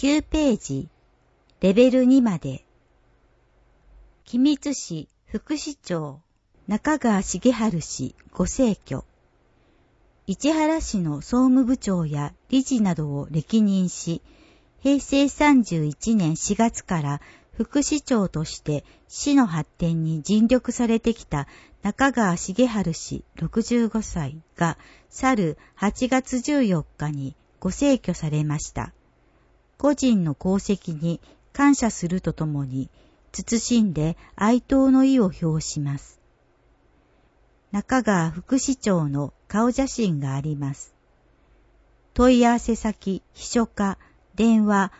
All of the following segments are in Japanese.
9ページ、レベル2まで。君津市副市長、中川重治氏ご逝去。市原市の総務部長や理事などを歴任し、平成31年4月から副市長として市の発展に尽力されてきた中川重治氏65歳が去る8月14日にご逝去されました。個人の功績に感謝するとともに、謹んで哀悼の意を表します。中川副市長の顔写真があります。問い合わせ先、秘書課、電話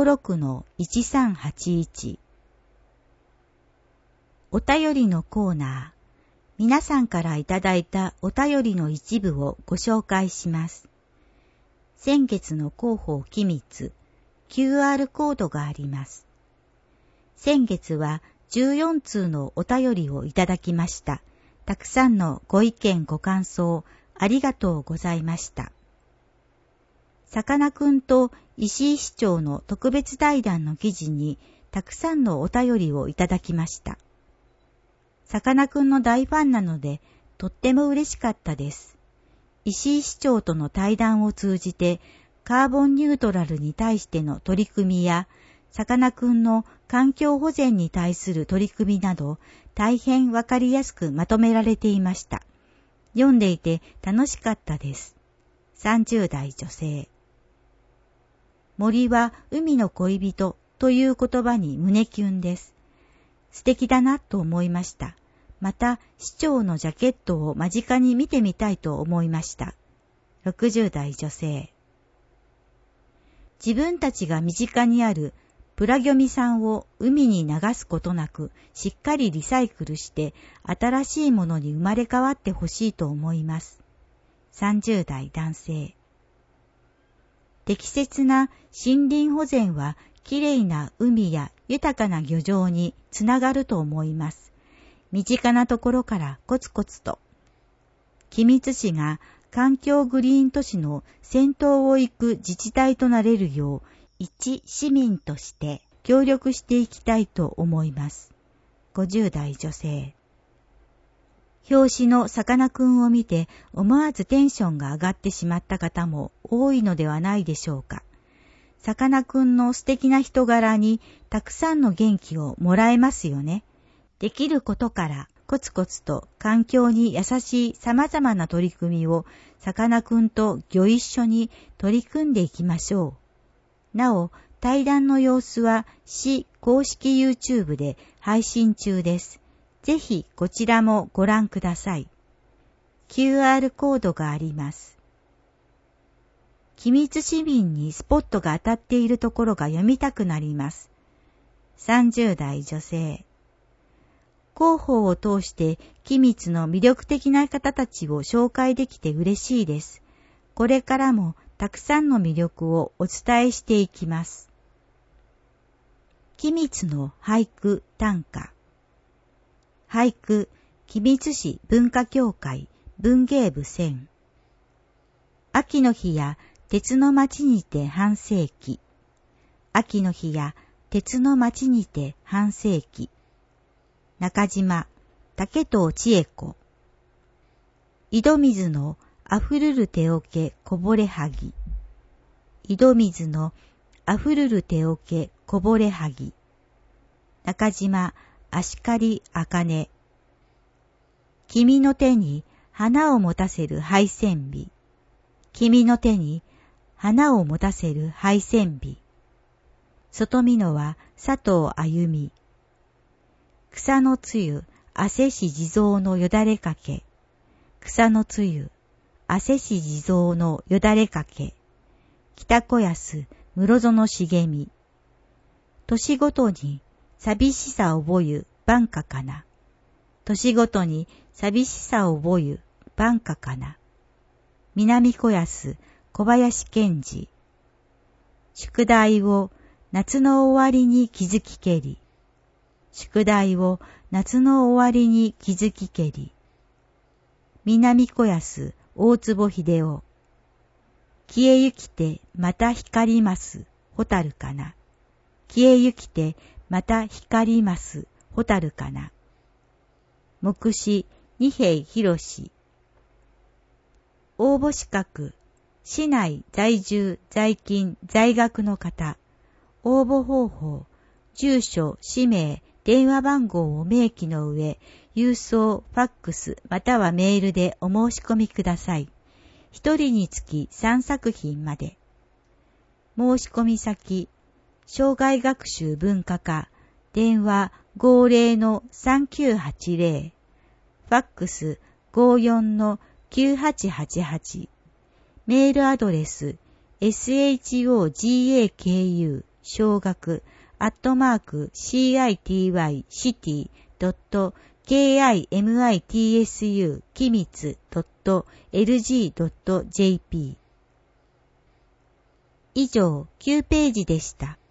56-1381。お便りのコーナー。皆さんからいただいたお便りの一部をご紹介します。先月の広報機密、QR コードがあります。先月は14通のお便りをいただきました。たくさんのご意見ご感想ありがとうございました。さかなクンと石井市長の特別対談の記事にたくさんのお便りをいただきました。さかなクンの大ファンなのでとっても嬉しかったです。石井市長との対談を通じてカーボンニュートラルに対しての取り組みやさかなクンの環境保全に対する取り組みなど大変わかりやすくまとめられていました。読んでいて楽しかったです。30代女性。森は海の恋人という言葉に胸キュンです。素敵だなと思いました。また市長のジャケットを間近に見てみたいと思いました。60代女性。自分たちが身近にあるプラギョミ酸を海に流すことなくしっかりリサイクルして新しいものに生まれ変わってほしいと思います。30代男性。適切な森林保全はきれいな海や豊かな漁場につながると思います。身近なところからコツコツと。君津市が環境グリーン都市の先頭を行く自治体となれるよう一市民として協力していきたいと思います。50代女性。表紙のさかなクンを見て思わずテンションが上がってしまった方も多いのではないでしょうか。さかなクンの素敵な人柄にたくさんの元気をもらえますよね。できることからコツコツと環境に優しい様々な取り組みをさかなクンとご一緒に取り組んでいきましょう。なお、対談の様子は市公式 YouTube で配信中です。ぜひこちらもご覧ください。QR コードがあります。君津市民にスポットが当たっているところが読みたくなります。30代女性。広報を通して君津の魅力的な方たちを紹介できて嬉しいです。これからもたくさんの魅力をお伝えしていきます。君津の俳句短歌。俳句、君津市文化協会文芸部選。秋の日や鉄の町にて半世紀。秋の日や鉄の町にて半世紀。中島、竹藤千恵子。井戸水のあふるる手桶こぼれはぎ。井戸水のあふるる手桶こぼれはぎ。中島足刈茜。君の手に花を持たせる配線日。君の手に花を持たせる配線日。外見のは佐藤あゆみ。草のつゆ汗し地蔵のよだれかけ。草のつゆ汗し地蔵のよだれかけ。北小安室園茂み。年ごとに寂しさ覚ゆ晩夏かな。年ごとに寂しさ覚ゆ晩夏かな。南小安小林健二。宿題を夏の終わりに気づきけり。宿題を夏の終わりに気づきけり。南小安大坪秀夫。消えゆきてまた光りますホタルかな。消えゆきてまた光りますホタルかな。目視二平博士。応募資格、市内在住在勤在学の方。応募方法、住所、氏名、電話番号を明記の上、郵送、ファックスまたはメールでお申し込みください。一人につき3作品まで。申し込み先、生涯学習文化課、電話50-3980、ファックス54-9888、メールアドレス、shogaku 小学@city.kimitsu きみつ .lg.jp 以上9ページでした。